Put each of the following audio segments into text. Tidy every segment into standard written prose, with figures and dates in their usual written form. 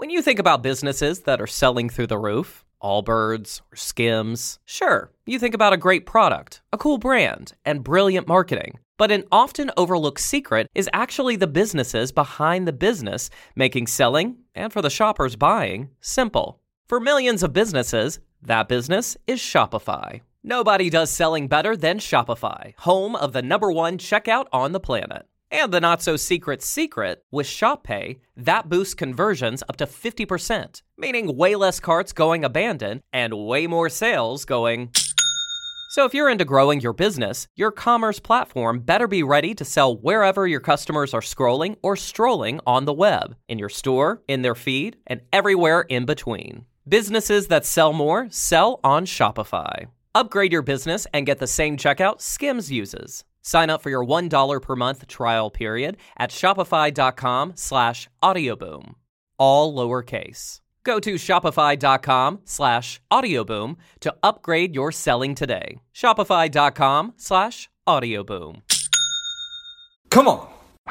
When you think about businesses that are selling through the roof, Allbirds or Skims, sure, you think about a great product, a cool brand, and brilliant marketing. But an often overlooked secret is actually the businesses behind the business, making selling, and for the shoppers buying, simple. For millions of businesses, that business is Shopify. Nobody does selling better than Shopify, home of the #1 checkout on the planet. And the not-so-secret secret, with ShopPay, that boosts conversions up to 50%, meaning way less carts going abandoned and way more sales going. So if you're into growing your business, your commerce platform better be ready to sell wherever your customers are scrolling or strolling on the web, in your store, in their feed, and everywhere in between. Businesses that sell more sell on Shopify. Upgrade your business and get the same checkout Skims uses. Sign up for your $1 per month trial period at shopify.com/audioboom. All lowercase. Go to shopify.com/audioboom to upgrade your selling today. Shopify.com/audioboom. Come on.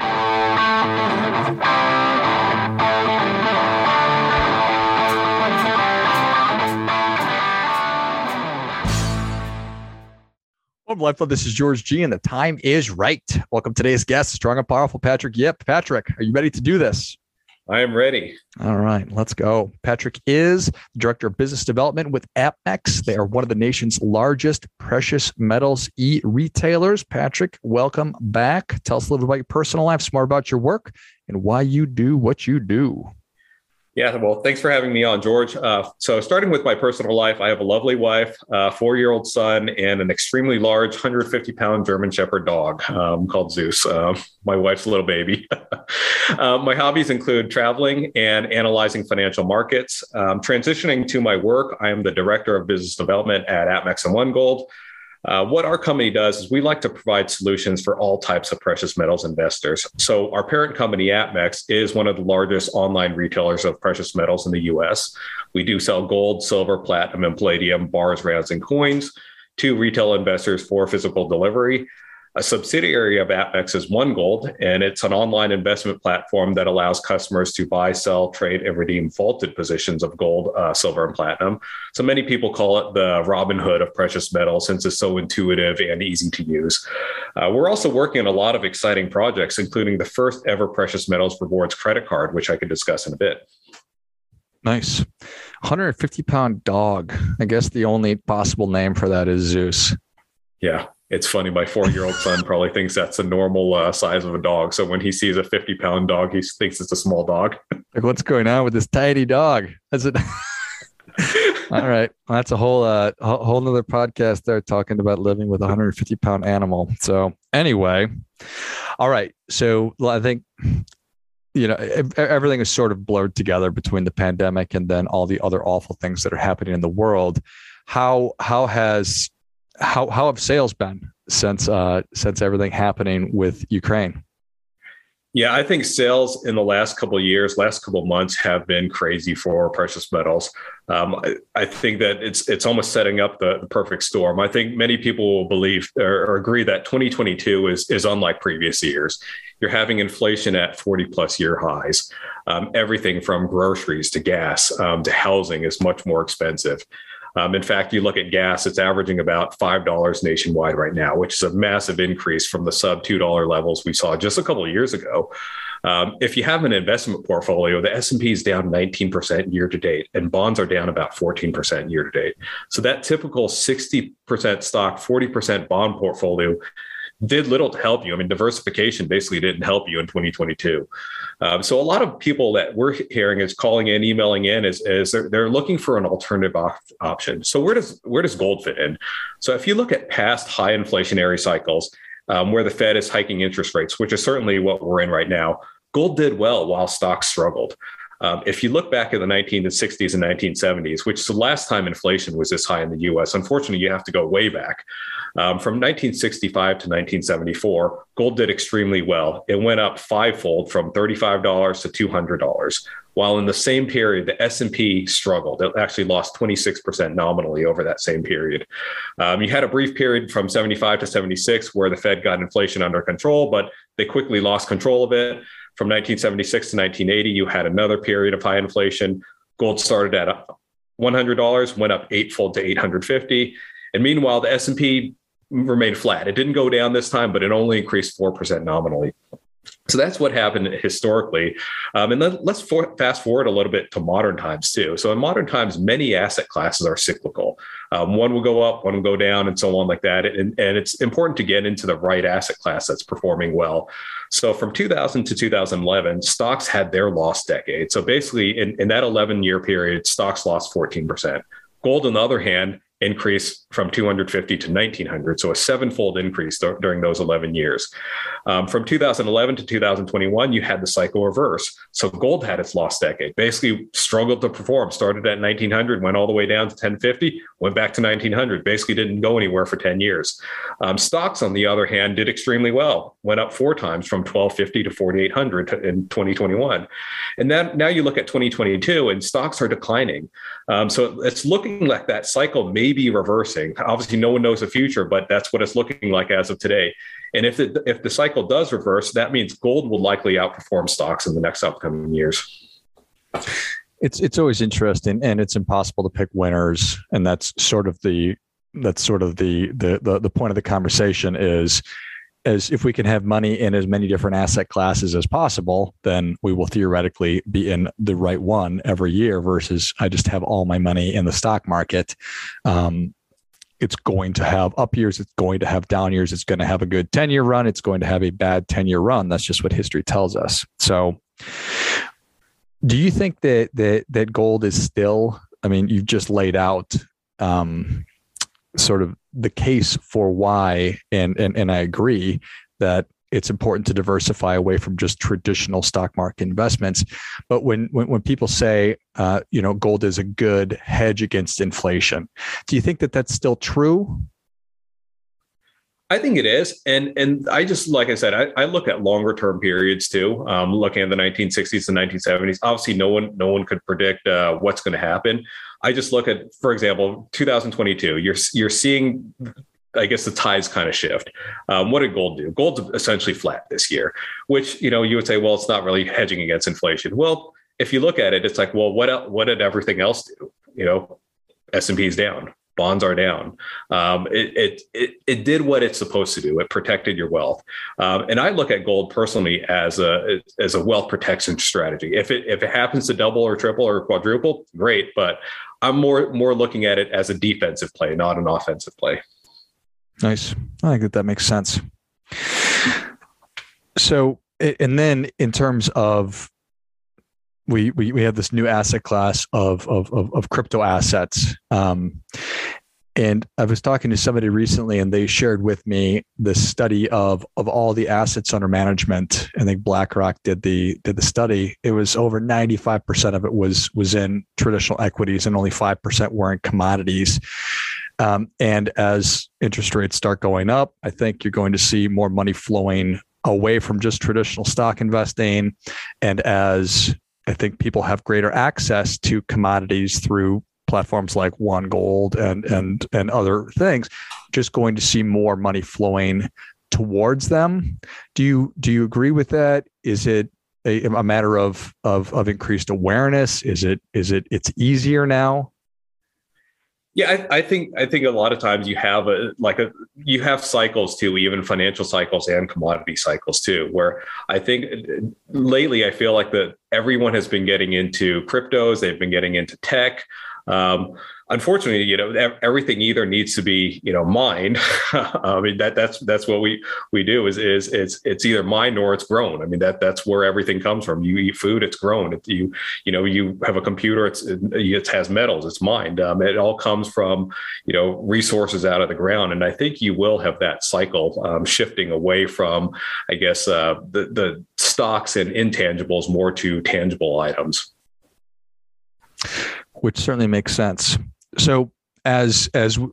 Welcome, Lifeblood. This is George G, and the time is right. Welcome today's guest, strong and powerful Patrick Yip. Patrick, are you ready to do this? I am ready. All right, let's go. Patrick is the Director of Business Development with APMEX. They are one of the nation's largest precious metals e-retailers. Patrick, welcome back. Tell us a little bit about your personal life, some more about your work, and why you do what you do. Yeah, well, thanks for having me on, George. So starting with my personal life, I have a lovely wife, a 4-year-old son, and an extremely large 150-pound German Shepherd dog called Zeus, my wife's little baby. My hobbies include traveling and analyzing financial markets. Transitioning to my work, I am the Director of Business Development at APMEX and One Gold. What our company does is we like to provide solutions for all types of precious metals investors. So our parent company, APMEX, is one of the largest online retailers of precious metals in the U.S. We do sell gold, silver, platinum, and palladium bars, rounds, and coins to retail investors for physical delivery. A subsidiary of APMEX is One Gold, and it's an online investment platform that allows customers to buy, sell, trade, and redeem vaulted positions of gold, silver, and platinum. So many people call it the Robin Hood of precious metals since it's so intuitive and easy to use. We're also working on a lot of exciting projects, including the first ever precious metals rewards credit card, which I could discuss in a bit. Nice. 150-pound dog. I guess the only possible name for that is Zeus. Yeah. It's funny. My 4-year-old son probably thinks that's a normal size of a dog. So when he sees a 50-pound dog, he thinks it's a small dog. Like, what's going on with this tiny dog? That's it. All right. Well, that's a whole nother podcast there talking about living with a 150-pound animal. So anyway, all right. So I think, everything is sort of blurred together between the pandemic and then all the other awful things that are happening in the world. How have sales been since everything happening with Ukraine? Yeah, I think sales in the last couple of years, last couple of months have been crazy for precious metals. I think that it's almost setting up the perfect storm. I think many people will believe or agree that 2022 is unlike previous years. You're having inflation at 40+ year highs. Everything from groceries to gas to housing is much more expensive. In fact, you look at gas, it's averaging about $5 nationwide right now, which is a massive increase from the sub $2 levels we saw just a couple of years ago. If you have an investment portfolio, the S&P is down 19% year to date, and bonds are down about 14% year to date. So that typical 60% stock, 40% bond portfolio did little to help you. I mean, diversification basically didn't help you in 2022. So a lot of people that we're hearing is calling in, emailing in, is they're looking for an alternative option. So where does gold fit in? So if you look at past high inflationary cycles where the Fed is hiking interest rates, which is certainly what we're in right now, gold did well while stocks struggled. If you look back at the 1960s and 1970s, which is the last time inflation was this high in the U.S., unfortunately, you have to go way back. From 1965 to 1974, gold did extremely well. It went up fivefold from $35 to $200. While in the same period, the S&P struggled. It actually lost 26% nominally over that same period. You had a brief period from 75 to 76 where the Fed got inflation under control, but they quickly lost control of it. from 1976 to 1980, you had another period of high inflation. Gold started at $100, went up eightfold to $850. And meanwhile, the S&P remained flat. It didn't go down this time, but it only increased 4% nominally. So that's what happened historically. And then let's fast forward a little bit to modern times too. So in modern times, many asset classes are cyclical. One will go up, one will go down, and so on like that. And it's important to get into the right asset class that's performing well. So from 2000 to 2011, stocks had their lost decade. So basically in that 11-year period, stocks lost 14%. Gold, on the other hand, increase from 250 to 1900. So a sevenfold increase during those 11 years. From 2011 to 2021, you had the cycle reverse. So gold had its lost decade, basically struggled to perform, started at 1900, went all the way down to 1050, went back to 1900, basically didn't go anywhere for 10 years. Stocks, on the other hand, did extremely well, went up 4 times from 1250 to 4800 in 2021. And then now you look at 2022 and stocks are declining. So it's looking like that cycle may be reversing. Obviously, no one knows the future, but that's what it's looking like as of today. And if the cycle does reverse, that means gold will likely outperform stocks in the next upcoming years. It's always interesting, and it's impossible to pick winners. And that's sort of the point of the conversation is, as if we can have money in as many different asset classes as possible, then we will theoretically be in the right one every year versus I just have all my money in the stock market. It's going to have up years. It's going to have down years. It's going to have a good 10-year run. It's going to have a bad 10-year run. That's just what history tells us. So do you think that gold is still, I mean, you've just laid out sort of the case for why, and I agree that it's important to diversify away from just traditional stock market investments. But when people say, gold is a good hedge against inflation, do you think that that's still true? I think it is. And I just, like I said, I look at longer term periods too. Looking at the 1960s and 1970s, obviously no one could predict what's going to happen. I just look at, for example, 2022, you're seeing, I guess, the tides kind of shift. What did gold do? Gold's essentially flat this year, which, you would say, well, it's not really hedging against inflation. Well, if you look at it, it's like, well, what did everything else do? S&P's down. Bonds are down. It did what it's supposed to do. It protected your wealth. And I look at gold personally as a wealth protection strategy. If it happens to double or triple or quadruple, great. But I'm more looking at it as a defensive play, not an offensive play. Nice. I think that makes sense. So, and then in terms of we have this new asset class of crypto assets. And I was talking to somebody recently, and they shared with me the study of all the assets under management. I think BlackRock did the study. It was over 95% of it was in traditional equities, and only 5% were in commodities. And as interest rates start going up, I think you're going to see more money flowing away from just traditional stock investing. And as I think people have greater access to commodities through platforms like One Gold and other things, just going to see more money flowing towards them. Do you agree with that? Is it a matter of increased awareness? Is it's easier now? Yeah, I think a lot of times you have you have cycles too, even financial cycles and commodity cycles too, where I think lately I feel like that everyone has been getting into cryptos, they've been getting into tech. Unfortunately, everything either needs to be, mined. I mean, that's what we do is it's either mined or it's grown. I mean, that's where everything comes from. You eat food, it's grown. You have a computer, it has metals, it's mined. It all comes from, resources out of the ground. And I think you will have that cycle shifting away from, I guess, the stocks and intangibles more to tangible items. Which certainly makes sense. So as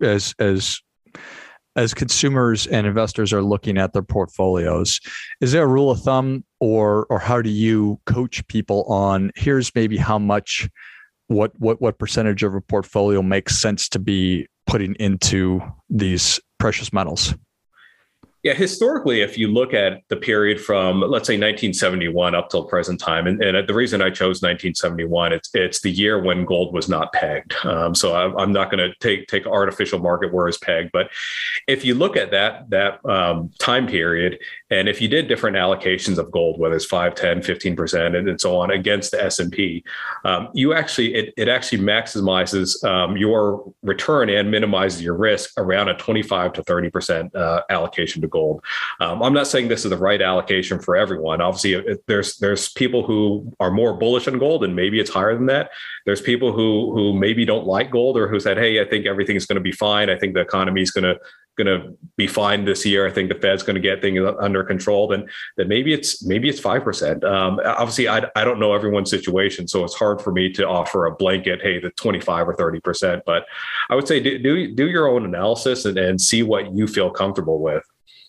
consumers and investors are looking at their portfolios, is there a rule of thumb or how do you coach people on here's maybe how much, what percentage of a portfolio makes sense to be putting into these precious metals? Yeah, historically, if you look at the period from, let's say, 1971 up till present time, and the reason I chose 1971, it's the year when gold was not pegged. So I'm not going to take artificial market where it's pegged, but if you look at that time period, and if you did different allocations of gold, whether it's 5, 10, 15%, and so on against the S&P, it actually maximizes your return and minimizes your risk around a 25 to 30% allocation to gold. I'm not saying this is the right allocation for everyone. Obviously, there's people who are more bullish on gold, and maybe it's higher than that. There's people who maybe don't like gold, or who said, "Hey, I think everything's going to be fine. I think the economy is going to be fine this year. I think the Fed's going to get things under control." Then maybe it's 5%. Obviously, I don't know everyone's situation, so it's hard for me to offer a blanket, hey, the 25 or 30%. But I would say do your own analysis and see what you feel comfortable with.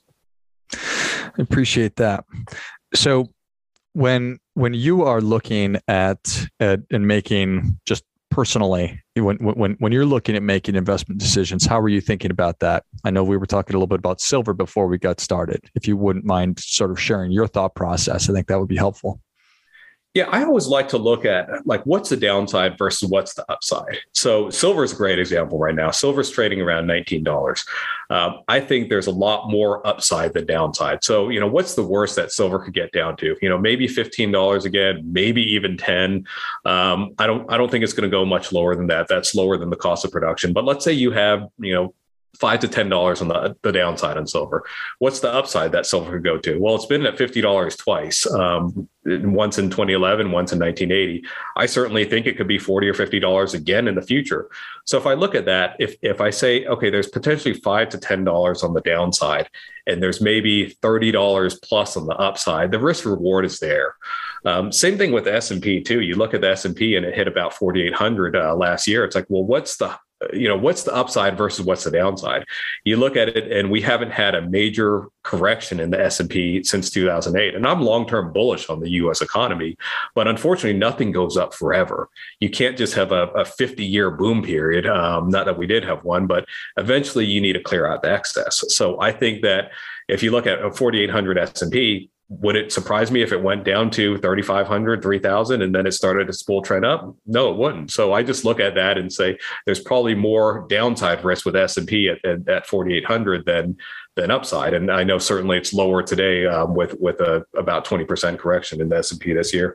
I appreciate that. So when you are looking at and making, just personally, when you're looking at making investment decisions, how are you thinking about that? I know we were talking a little bit about silver before we got started. If you wouldn't mind sort of sharing your thought process, I think that would be helpful. Yeah, I always like to look at what's the downside versus what's the upside. So silver is a great example right now. Silver's trading around $19. I think there's a lot more upside than downside. So, what's the worst that silver could get down to? Maybe $15 again, maybe even 10. I don't think it's going to go much lower than that. That's lower than the cost of production. But let's say you have, $5 to $10 on the downside on silver. What's the upside that silver could go to? Well, it's been at $50 twice, once in 2011, once in 1980. I certainly think it could be $40 or $50 again in the future. So if I look at that, if I say, okay, there's potentially $5 to $10 on the downside, and there's maybe $30 plus on the upside, the risk reward is there. Same thing with the S&P too. You look at the S&P and it hit about 4,800 last year. It's like, well, what's the upside versus what's the downside? You look at it, and we haven't had a major correction in the S&P since 2008. And I'm long-term bullish on the U.S. economy, but unfortunately, nothing goes up forever. You can't just have a 50-year boom period. Not that we did have one, but eventually you need to clear out the excess. So I think that if you look at a 4,800 S&P, would it surprise me if it went down to 3,500, 3,000, and then it started its bull trend up? No, it wouldn't. So I just look at that and say there's probably more downside risk with S&P at 4,800 than upside. And I know certainly it's lower today with about 20% correction in the S&P this year.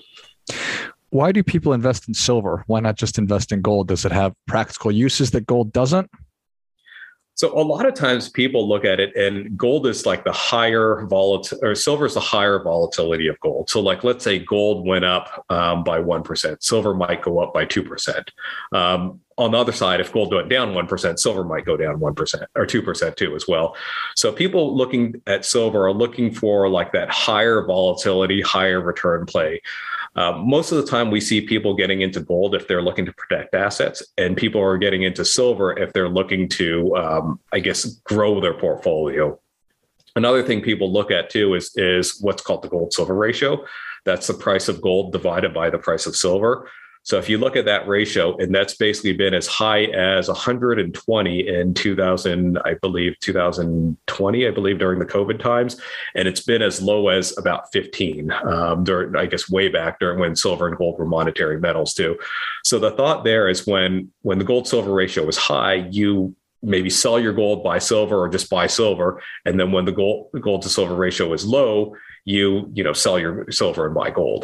Why do people invest in silver? Why not just invest in gold? Does it have practical uses that gold doesn't? So a lot of times people look at it, and gold is like the higher or silver is the higher volatility of gold. So let's say gold went up by 1%, silver might go up by 2%. On the other side, if gold went down 1%, silver might go down 1% or 2% too as well. So people looking at silver are looking for that higher volatility, higher return play. Most of the time we see people getting into gold if they're looking to protect assets, and people are getting into silver if they're looking to, grow their portfolio. Another thing people look at too is what's called the gold silver ratio. That's the price of gold divided by the price of silver. So if you look at that ratio, and that's basically been as high as 120 in 2020, I believe, during the COVID times. And it's been as low as about 15 during, way back during when silver and gold were monetary metals too. So the thought there is when the gold silver ratio was high, you maybe sell your gold, buy silver, or just buy silver. And then when the gold to silver ratio is low, you sell your silver and buy gold.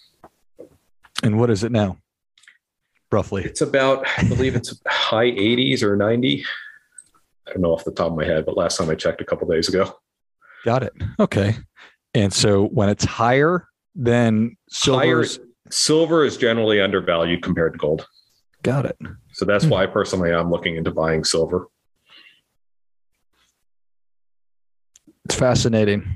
And what is it now? Roughly, it's about, I believe it's high 80s or 90. I don't know off the top of my head, but last time I checked a couple of days ago. Got it. Okay. And so when it's higher than silver is generally undervalued compared to gold. Got it. So that's why personally I'm looking into buying silver. It's fascinating.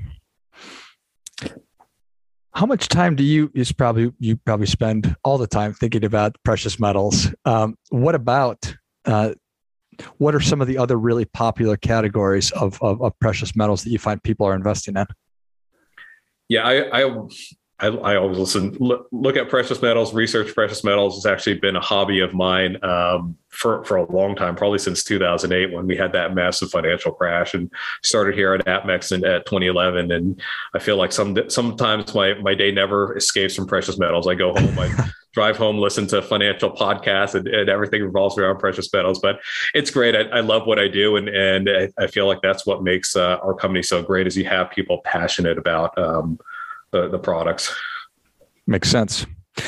How much time do you probably spend all the time thinking about precious metals? What are some of the other really popular categories of precious metals that you find people are investing in? Yeah, I always look at precious metals, research precious metals. It's actually been a hobby of mine for a long time, probably since 2008 when we had that massive financial crash, and started here at APMEX at 2011. And I feel like sometimes my day never escapes from precious metals. I go home, I drive home, listen to financial podcasts, and everything revolves around precious metals. But it's great. I love what I do. And I feel like that's what makes our company so great, is you have people passionate about the products. Makes sense.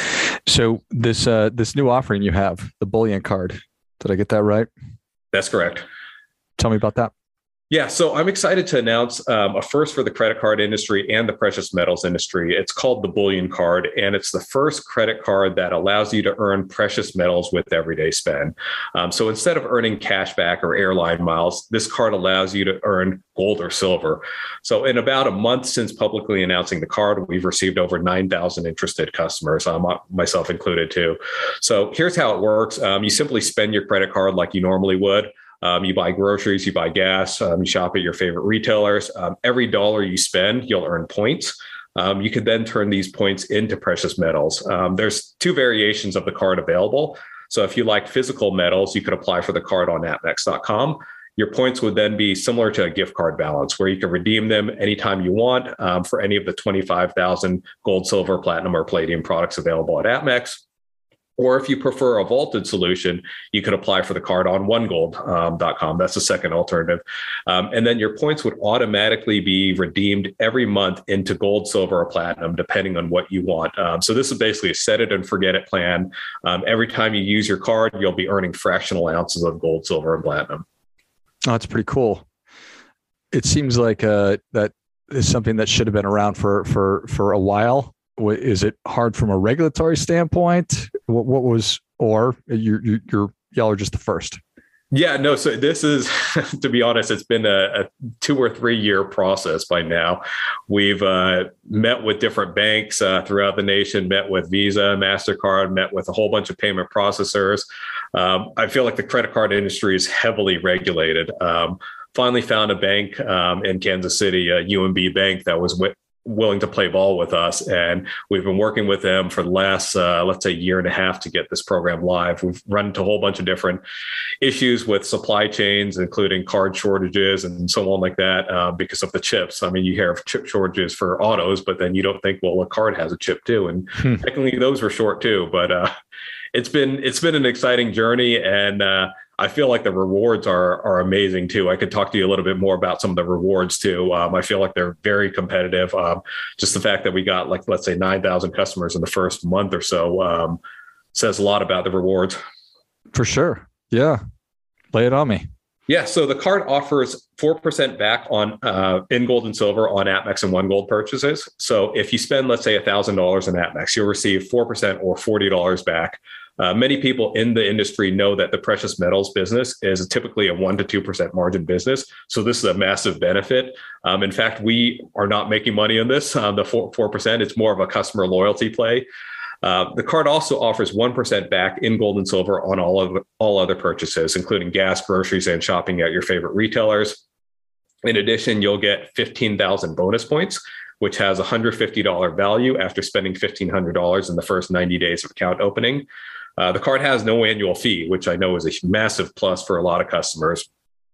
So this new offering you have, the bullion card, did I get that right? That's correct. Tell me about that. Yeah, so I'm excited to announce a first for the credit card industry and the precious metals industry. It's called the Bullion Card, and it's the first credit card that allows you to earn precious metals with everyday spend. So instead of earning cash back or airline miles, this card allows you to earn gold or silver. So in about a month since publicly announcing the card, we've received over 9,000 interested customers, myself included too. So here's how it works. You simply spend your credit card like you normally would. You buy groceries, you buy gas, you shop at your favorite retailers. Every dollar you spend, you'll earn points. You could then turn these points into precious metals. There's two variations of the card available. So if you like physical metals, you could apply for the card on apmex.com. Your points would then be similar to a gift card balance, where you can redeem them anytime you want for any of the 25,000 gold, silver, platinum, or palladium products available at APMEX. Or if you prefer a vaulted solution, you could apply for the card on onegold.com. That's the second alternative. And then your points would automatically be redeemed every month into gold, silver, or platinum, depending on what you want. So this is basically a set it and forget it plan. Every time you use your card, you'll be earning fractional ounces of gold, silver, and platinum. Oh, that's pretty cool. It seems like that is something that should have been around for a while. Is it hard from a regulatory standpoint? What was, or y'all are just the first? Yeah, no. So this is, to be honest, it's been a 2 or 3 year process by now. We've met with different banks throughout the nation, met with Visa, MasterCard, met with a whole bunch of payment processors. I feel like the credit card industry is heavily regulated. Finally found a bank in Kansas City, a UMB bank, that was willing to play ball with us. And we've been working with them for the last, let's say, year and a half to get this program live. We've run into a whole bunch of different issues with supply chains, including card shortages and so on like that, because of the chips. I mean, you hear of chip shortages for autos, but then you don't think, well, a card has a chip too. And technically those were short too, but it's been an exciting journey. And I feel like the rewards are amazing too. I could talk to you a little bit more about some of the rewards too. I feel like they're very competitive. Just the fact that we got, like, let's say 9,000 customers in the first month or so says a lot about the rewards. For sure. Yeah. Lay it on me. Yeah. So the card offers 4% back on in gold and silver on APMEX and OneGold purchases. So if you spend, let's say, $1,000 in APMEX, you'll receive 4% or $40 back. Many people in the industry know that the precious metals business is typically a 1% to 2% margin business. So this is a massive benefit. In fact, we are not making money on this, the 4%. It's more of a customer loyalty play. The card also offers 1% back in gold and silver on all other purchases, including gas, groceries, and shopping at your favorite retailers. In addition, you'll get 15,000 bonus points, which has a $150 value after spending $1,500 in the first 90 days of account opening. The card has no annual fee, which I know is a massive plus for a lot of customers.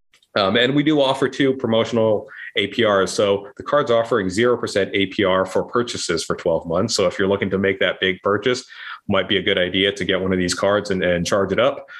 And we do offer 2 promotional APRs. So the card's offering 0% APR for purchases for 12 months. So if you're looking to make that big purchase, might be a good idea to get one of these cards and charge it up.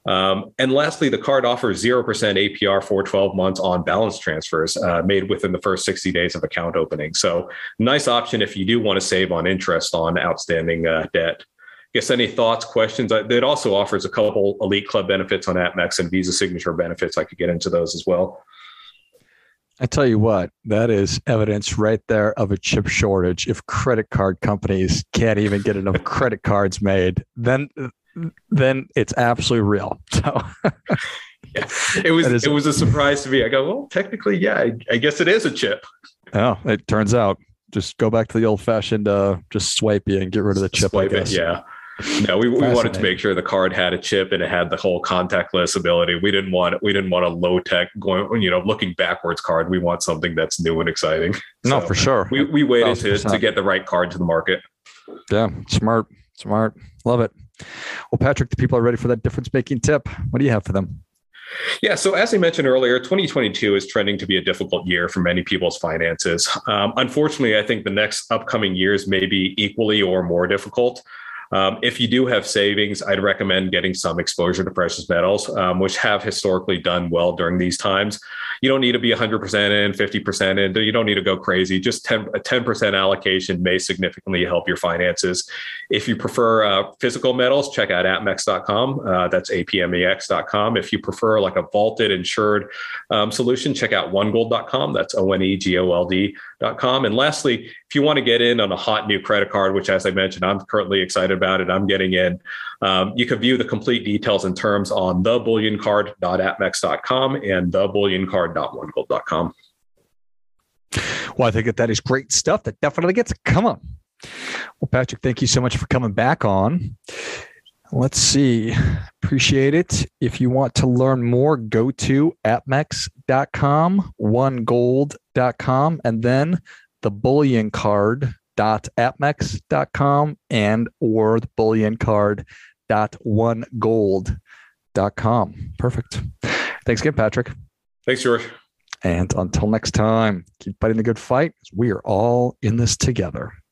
And lastly, the card offers 0% APR for 12 months on balance transfers made within the first 60 days of account opening. So nice option if you do want to save on interest on outstanding debt. Guess any thoughts, questions? It also offers a couple elite club benefits on APMEX and Visa signature benefits. I could get into those as well. I tell you what, that is evidence right there of a chip shortage. If credit card companies can't even get enough credit cards made, then it's absolutely real. So yeah, it was a surprise to me. I go, well, technically, yeah, I guess it is a chip. Oh, it turns out. Just go back to the old fashioned, just swipe you and get rid of the chip. Swipe it, yeah. No, we wanted to make sure the card had a chip and it had the whole contactless ability. We didn't want a low tech going, looking backwards card. We want something that's new and exciting. No, for sure. We waited to get the right card to the market. Yeah, smart. Love it. Well, Patrick, the people are ready for that difference making tip. What do you have for them? Yeah. So as I mentioned earlier, 2022 is trending to be a difficult year for many people's finances. Unfortunately, I think the next upcoming years may be equally or more difficult. If you do have savings, I'd recommend getting some exposure to precious metals, which have historically done well during these times. You don't need to be 100% in, 50% in. You don't need to go crazy. Just a 10% allocation may significantly help your finances. If you prefer physical metals, check out apmex.com. That's apmex.com. If you prefer like a vaulted insured solution, check out onegold.com. That's onegold.com. And lastly, if you want to get in on a hot new credit card, which, as I mentioned, I'm currently excited about it, I'm getting in. You can view the complete details and terms on thebullioncard.apmex.com and thebullioncard.onegold.com. Well, I think that is great stuff. That definitely gets it. Come on. Well, Patrick, thank you so much for coming back on. Let's see. Appreciate it. If you want to learn more, go to apmex.com, onegold.com, and then thebullioncard.apmex.com and or thebullioncard.onegold.com. Perfect. Thanks again, Patrick. Thanks, George. And until next time, keep fighting the good fight. We are all in this together.